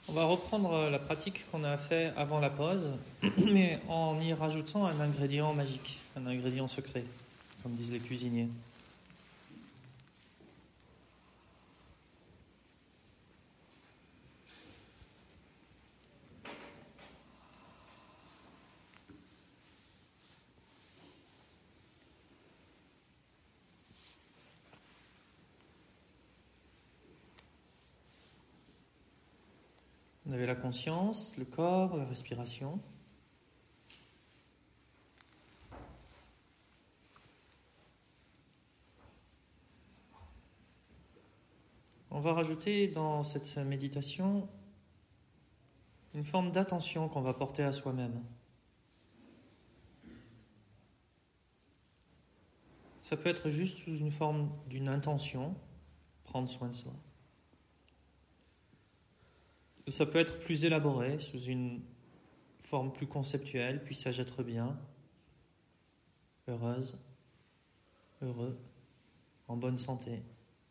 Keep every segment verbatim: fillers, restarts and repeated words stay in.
On va reprendre la pratique qu'on a fait avant la pause, mais en y rajoutant un ingrédient magique, un ingrédient secret, comme disent les cuisiniers. On avait la conscience, le corps, la respiration. On va rajouter dans cette méditation une forme d'attention qu'on va porter à soi-même. Ça peut être juste sous une forme d'une intention, prendre soin de soi. Ça peut être plus élaboré, sous une forme plus conceptuelle, puis-je être bien, heureuse, heureux, en bonne santé.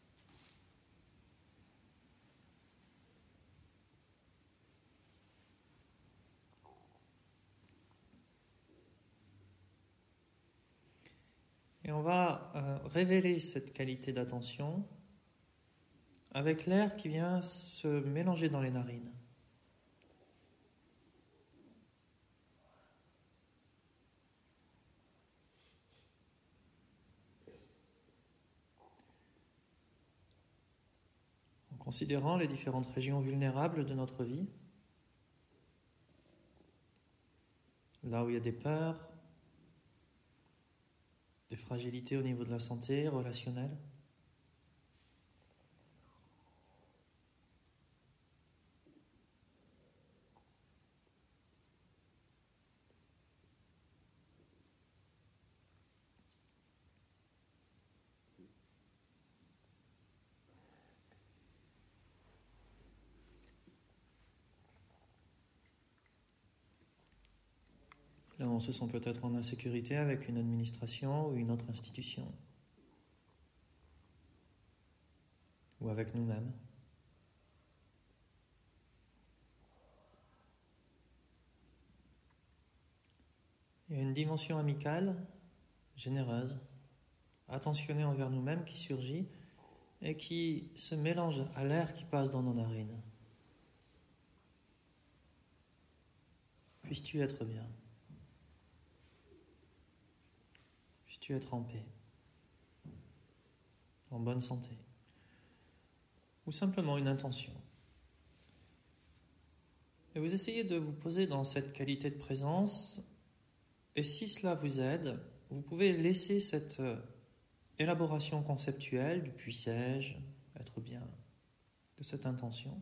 Et on va euh, révéler cette qualité d'attention avec l'air qui vient se mélanger dans les narines. En considérant les différentes régions vulnérables de notre vie, là où il y a des peurs, des fragilités au niveau de la santé relationnelle. Là, on se sent peut-être en insécurité avec une administration ou une autre institution. Ou avec nous-mêmes. Il y a une dimension amicale, généreuse, attentionnée envers nous-mêmes qui surgit et qui se mélange à l'air qui passe dans nos narines. Puisses-tu être bien? Puisses-tu être en paix? En bonne santé? Ou simplement une intention. Et vous essayez de vous poser dans cette qualité de présence, et si cela vous aide, vous pouvez laisser cette élaboration conceptuelle du puissais-je être bien, de cette intention.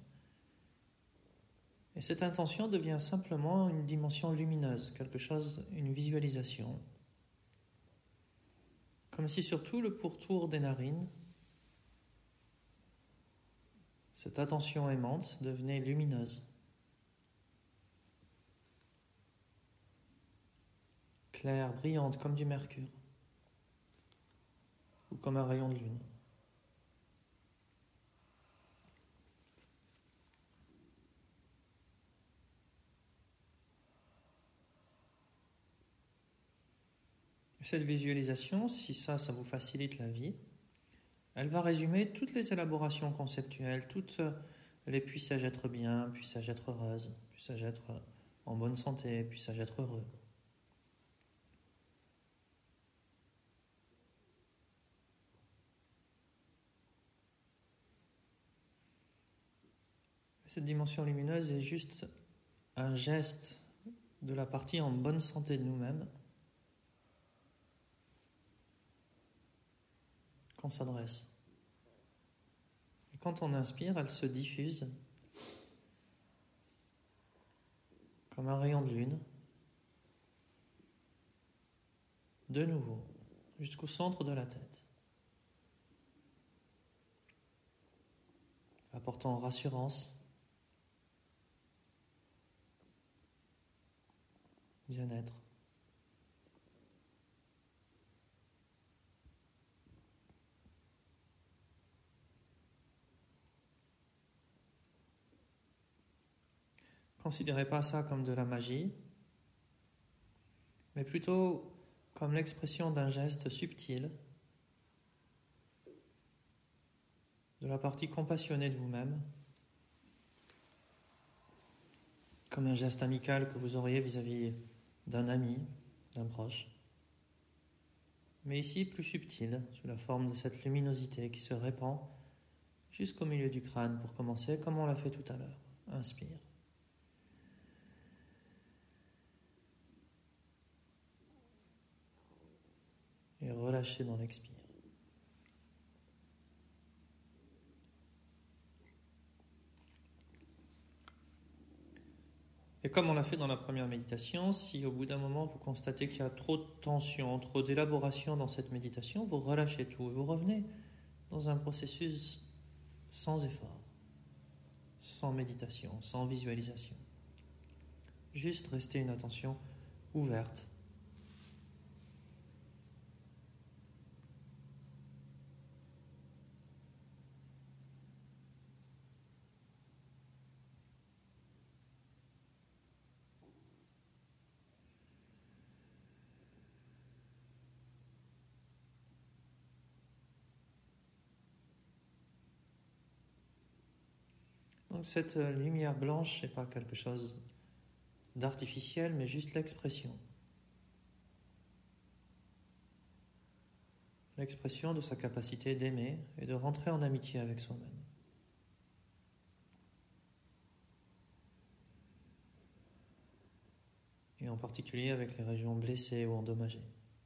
Et cette intention devient simplement une dimension lumineuse, quelque chose, une visualisation. Comme si sur tout le pourtour des narines, cette attention aimante devenait lumineuse, claire, brillante comme du mercure, ou comme un rayon de lune. Cette visualisation, si ça, ça vous facilite la vie, elle va résumer toutes les élaborations conceptuelles, toutes les puissais-je être bien, puissais-je être heureuse, puissais-je être en bonne santé, puissais-je être heureux. Cette dimension lumineuse est juste un geste de la partie en bonne santé de nous-mêmes qu'on s'adresse. Et quand on inspire, elle se diffuse comme un rayon de lune, de nouveau, jusqu'au centre de la tête, apportant rassurance, bien-être. considérez pas ça comme de la magie, mais plutôt comme l'expression d'un geste subtil de la partie compassionnée de vous-même, comme un geste amical que vous auriez vis-à-vis d'un ami, d'un proche. Mais ici, plus subtil, sous la forme de cette luminosité qui se répand jusqu'au milieu du crâne pour commencer, comme on l'a fait tout à l'heure. Inspire. Et relâchez dans l'expire. Et comme on l'a fait dans la première méditation, si au bout d'un moment vous constatez qu'il y a trop de tension, trop d'élaboration dans cette méditation, vous relâchez tout et vous revenez dans un processus sans effort, sans méditation, sans visualisation. Juste rester une attention ouverte. Donc cette lumière blanche, ce n'est pas quelque chose d'artificiel, mais juste l'expression. L'expression de sa capacité d'aimer et de rentrer en amitié avec soi-même. Et en particulier avec les régions blessées ou endommagées.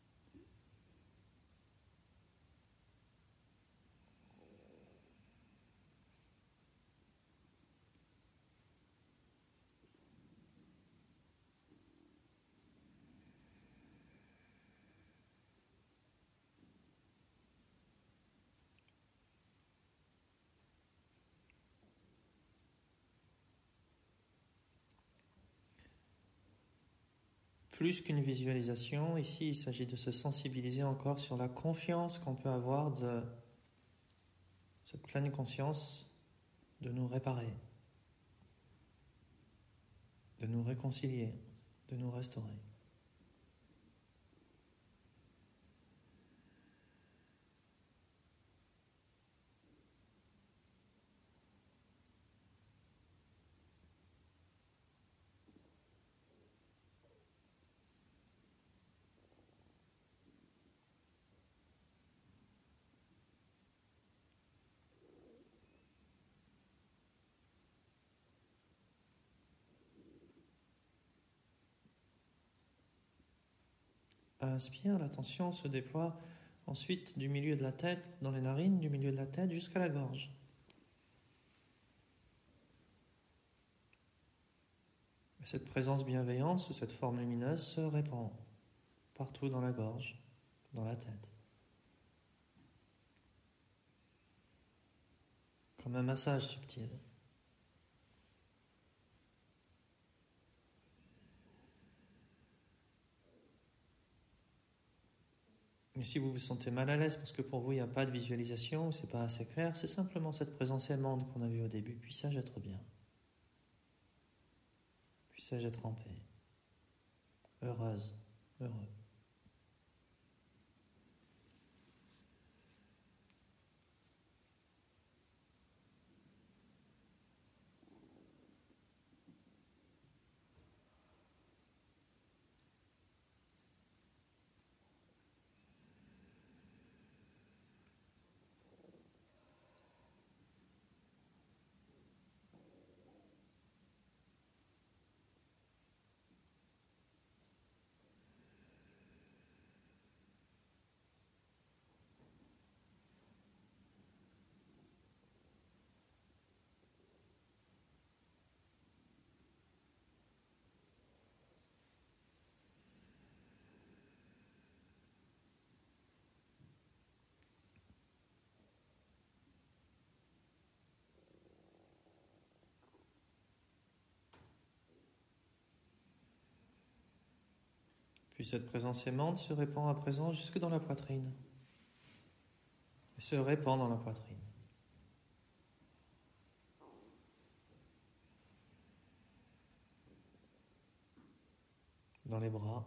Plus qu'une visualisation, ici il s'agit de se sensibiliser encore sur la confiance qu'on peut avoir de cette pleine conscience de nous réparer, de nous réconcilier, de nous restaurer. Inspire, l'attention se déploie ensuite du milieu de la tête, dans les narines, du milieu de la tête jusqu'à la gorge. Et cette présence bienveillante sous cette forme lumineuse se répand partout dans la gorge, dans la tête. Comme un massage subtil. Et si vous vous sentez mal à l'aise parce que pour vous il n'y a pas de visualisation ou c'est pas assez clair, c'est simplement cette présence aimante qu'on a vue au début. Puissais-je être bien? Puissais-je être en paix? Heureuse, heureux. Puis cette présence aimante se répand à présent jusque dans la poitrine. Et se répand dans la poitrine. dans les bras.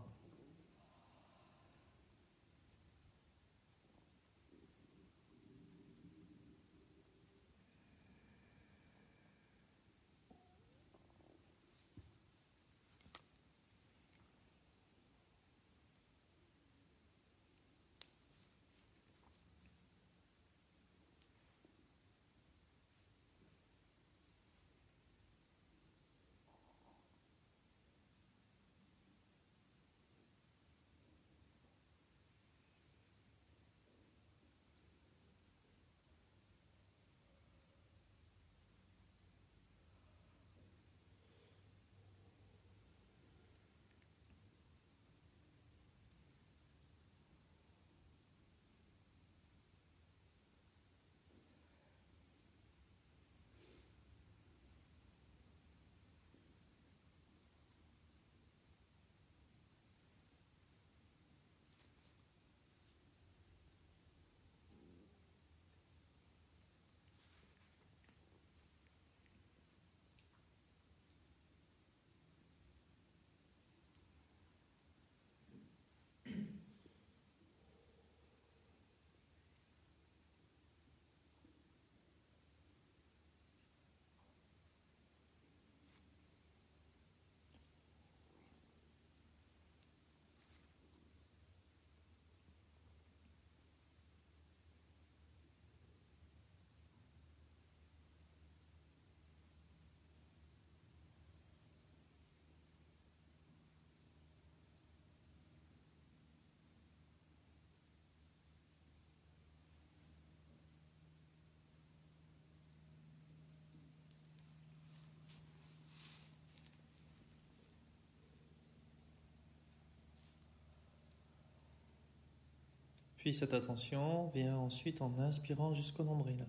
Puis cette attention vient ensuite en inspirant jusqu'au nombril.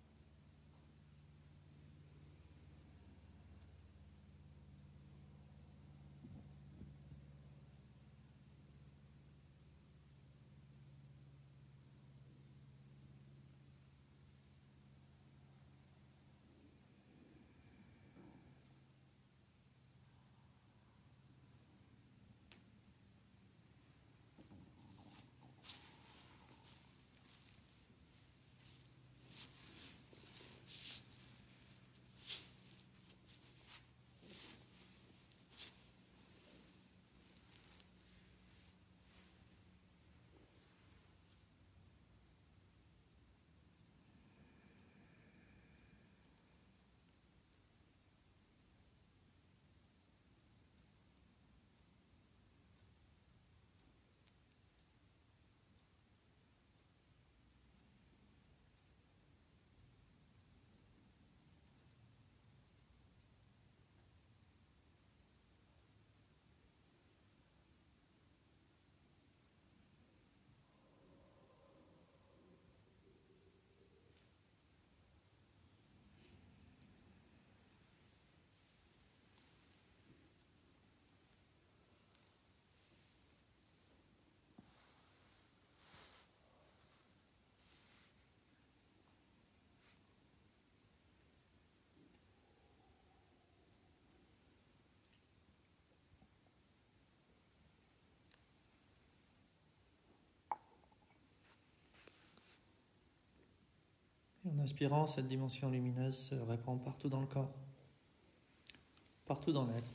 Et en inspirant, cette dimension lumineuse se répand partout dans le corps, partout dans l'être.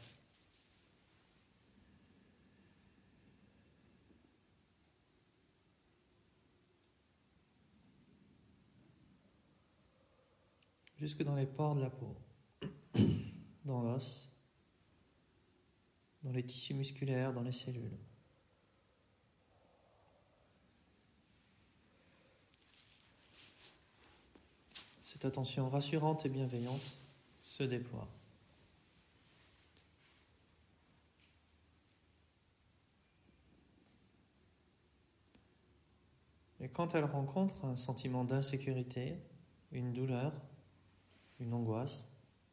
Jusque dans les pores de la peau, dans l'os, dans les tissus musculaires, dans les cellules. Cette attention rassurante et bienveillante se déploie. Et quand elle rencontre un sentiment d'insécurité, une douleur, une angoisse,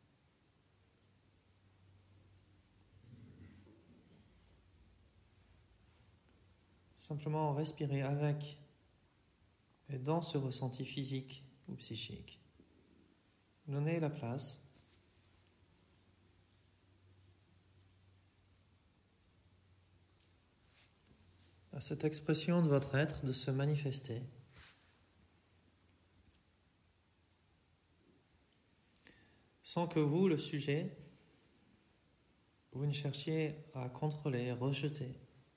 simplement respirer avec et dans ce ressenti physique ou psychique. Donnez la place. à cette expression de votre être de se manifester. Sans que vous, le sujet, vous ne cherchiez à contrôler, rejeter,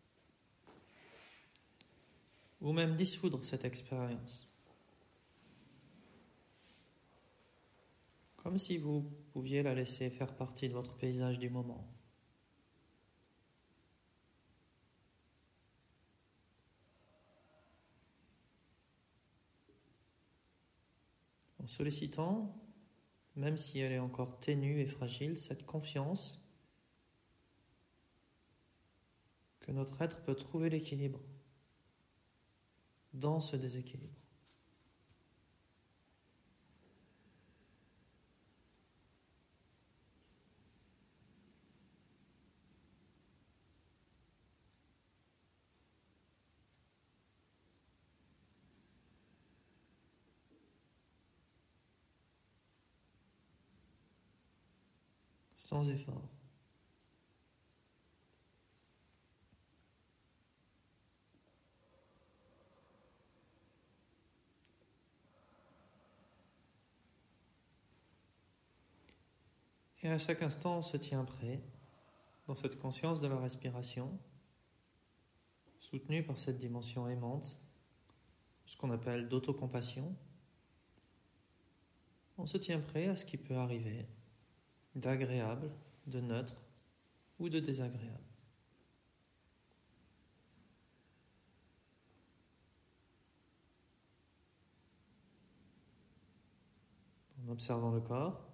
ou même dissoudre cette expérience. Comme si vous pouviez la laisser faire partie de votre paysage du moment. En sollicitant, même si elle est encore ténue et fragile, cette confiance que notre être peut trouver l'équilibre dans ce déséquilibre. Sans effort. Et à chaque instant, on se tient prêt, dans cette conscience de la respiration, soutenue par cette dimension aimante, ce qu'on appelle d'autocompassion. On se tient prêt à ce qui peut arriver, d'agréable, de neutre ou de désagréable. En observant le corps,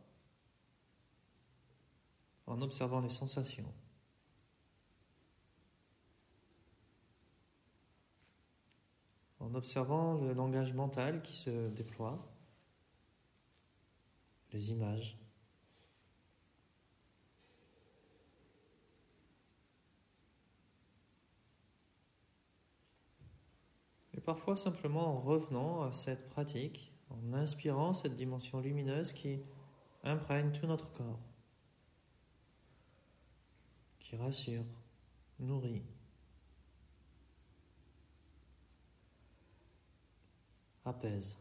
en observant les sensations. En observant le langage mental qui se déploie, les images. Et parfois simplement en revenant à cette pratique, en inspirant cette dimension lumineuse qui imprègne tout notre corps, qui rassure, nourrit, apaise.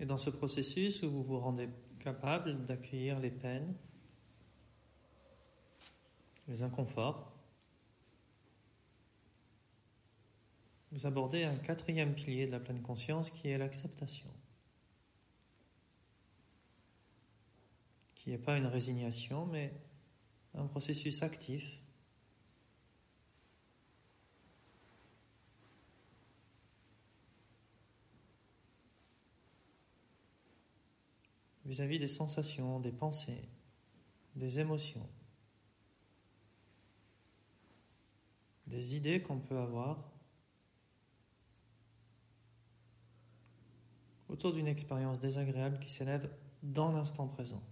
Et dans ce processus où vous vous rendez capable d'accueillir les peines, les inconforts, vous abordez un quatrième pilier de la pleine conscience qui est l'acceptation, qui n'est pas une résignation, mais un processus actif vis-à-vis des sensations, des pensées, des émotions, des idées qu'on peut avoir autour d'une expérience désagréable qui s'élève dans l'instant présent.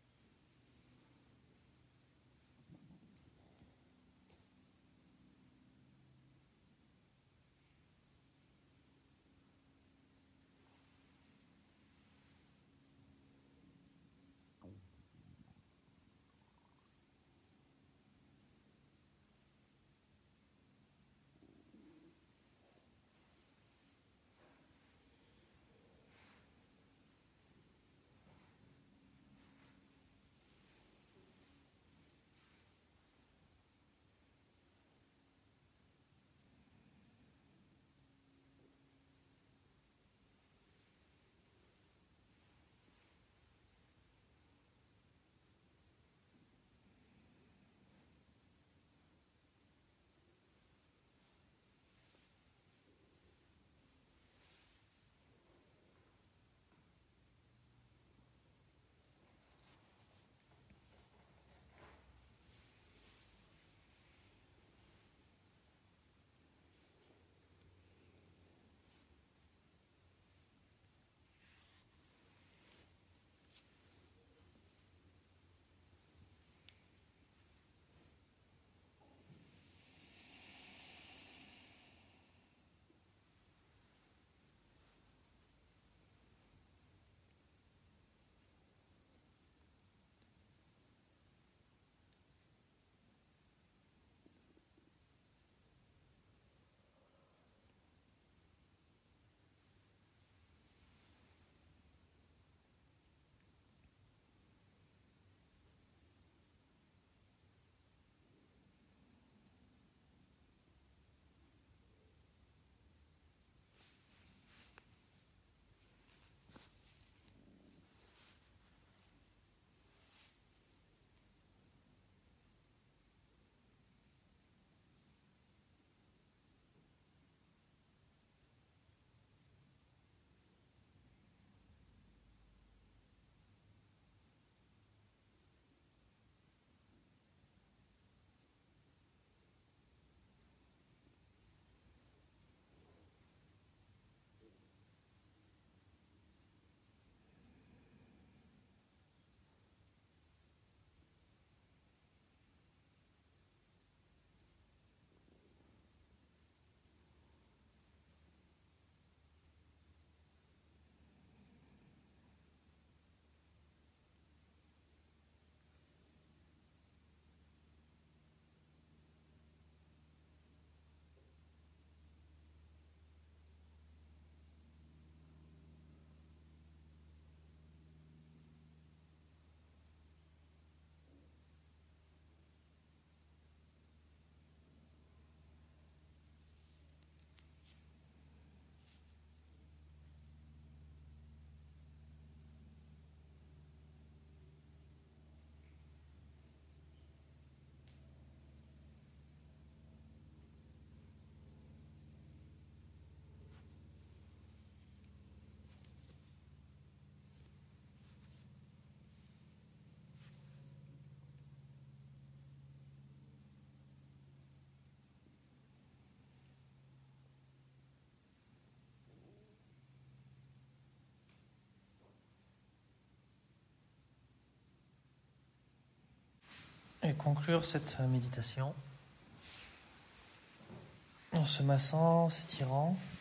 Et conclure cette méditation en se massant, s'étirant.